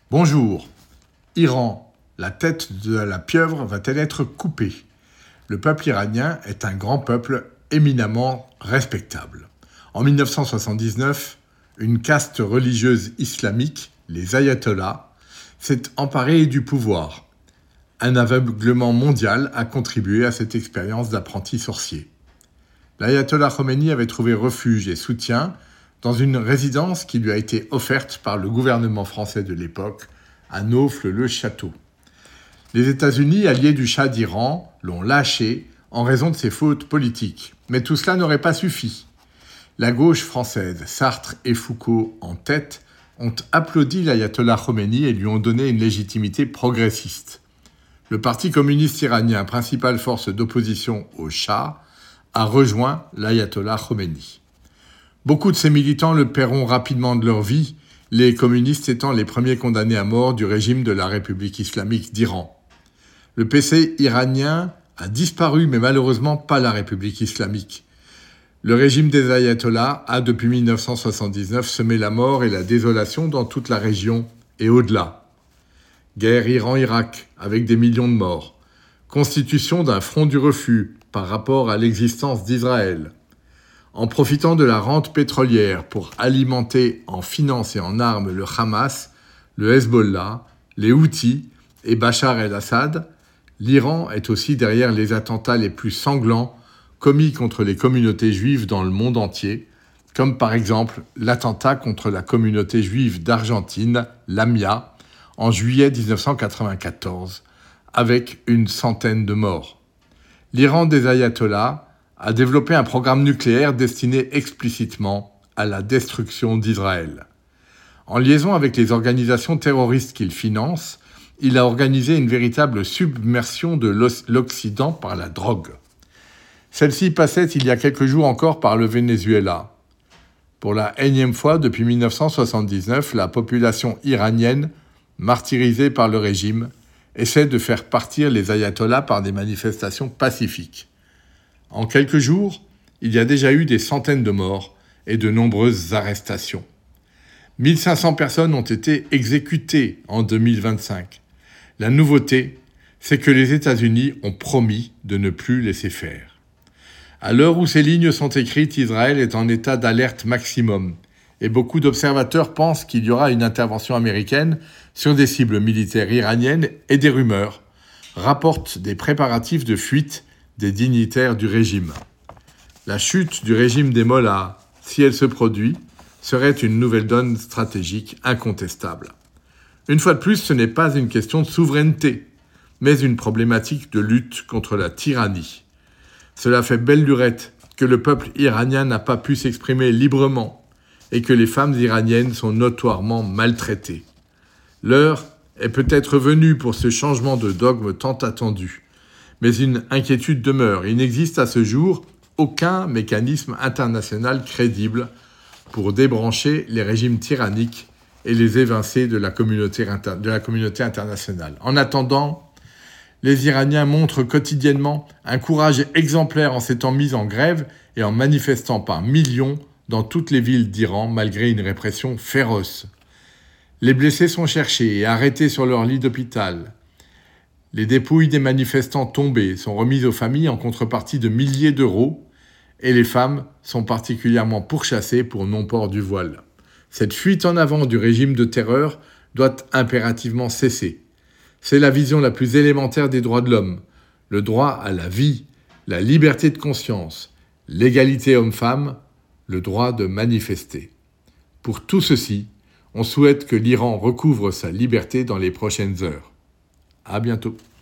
Bonjour. Iran, la tête de la pieuvre va-t-elle être coupée ? Le peuple iranien est un grand peuple éminemment respectable. En 1979, une caste religieuse islamique, les ayatollahs, s'est emparée du pouvoir. Un aveuglement mondial a contribué à cette expérience d'apprenti sorcier. L'ayatollah Khomeini avait trouvé refuge et soutien dans une résidence qui lui a été offerte par le gouvernement français de l'époque, à Naufle-le-Château. Les États-Unis, alliés du Shah d'Iran, l'ont lâché en raison de ses fautes politiques. Mais tout cela n'aurait pas suffi. La gauche française, Sartre et Foucault en tête, ont applaudi l'ayatollah Khomeini et lui ont donné une légitimité progressiste. Le Parti communiste iranien, principale force d'opposition au Shah, a rejoint l'ayatollah Khomeini. Beaucoup de ces militants le paieront rapidement de leur vie, les communistes étant les premiers condamnés à mort du régime de la République islamique d'Iran. Le PC iranien a disparu, mais malheureusement pas la République islamique. Le régime des ayatollahs a, depuis 1979, semé la mort et la désolation dans toute la région et au-delà. Guerre Iran-Irak, avec des millions de morts. Constitution d'un front du refus par rapport à l'existence d'Israël. En profitant de la rente pétrolière pour alimenter en finances et en armes le Hamas, le Hezbollah, les Houthis et Bachar el-Assad, l'Iran est aussi derrière les attentats les plus sanglants commis contre les communautés juives dans le monde entier, comme par exemple l'attentat contre la communauté juive d'Argentine, Lamia, en juillet 1994, avec une centaine de morts. L'Iran des ayatollahs a développé un programme nucléaire destiné explicitement à la destruction d'Israël. En liaison avec les organisations terroristes qu'il finance, il a organisé une véritable submersion de l'Occident par la drogue. Celle-ci passait il y a quelques jours encore par le Venezuela. Pour la énième fois depuis 1979, la population iranienne, martyrisée par le régime, essaie de faire partir les ayatollahs par des manifestations pacifiques. En quelques jours, il y a déjà eu des centaines de morts et de nombreuses arrestations. 1500 personnes ont été exécutées en 2025. La nouveauté, c'est que les États-Unis ont promis de ne plus laisser faire. À l'heure où ces lignes sont écrites, Israël est en état d'alerte maximum et beaucoup d'observateurs pensent qu'il y aura une intervention américaine sur des cibles militaires iraniennes et des rumeurs rapportent des préparatifs de fuite des dignitaires du régime. La chute du régime des mollahs, si elle se produit, serait une nouvelle donne stratégique incontestable. Une fois de plus, ce n'est pas une question de souveraineté, mais une problématique de lutte contre la tyrannie. Cela fait belle lurette que le peuple iranien n'a pas pu s'exprimer librement et que les femmes iraniennes sont notoirement maltraitées. L'heure est peut-être venue pour ce changement de dogme tant attendu. Mais une inquiétude demeure. Il n'existe à ce jour aucun mécanisme international crédible pour débrancher les régimes tyranniques et les évincer de la communauté internationale. En attendant, les Iraniens montrent quotidiennement un courage exemplaire en s'étant mis en grève et en manifestant par millions dans toutes les villes d'Iran malgré une répression féroce. Les blessés sont cherchés et arrêtés sur leur lit d'hôpital. Les dépouilles des manifestants tombés sont remises aux familles en contrepartie de milliers d'euros et les femmes sont particulièrement pourchassées pour non-port du voile. Cette fuite en avant du régime de terreur doit impérativement cesser. C'est la vision la plus élémentaire des droits de l'homme, le droit à la vie, la liberté de conscience, l'égalité homme-femme, le droit de manifester. Pour tout ceci, on souhaite que l'Iran recouvre sa liberté dans les prochaines heures. À bientôt.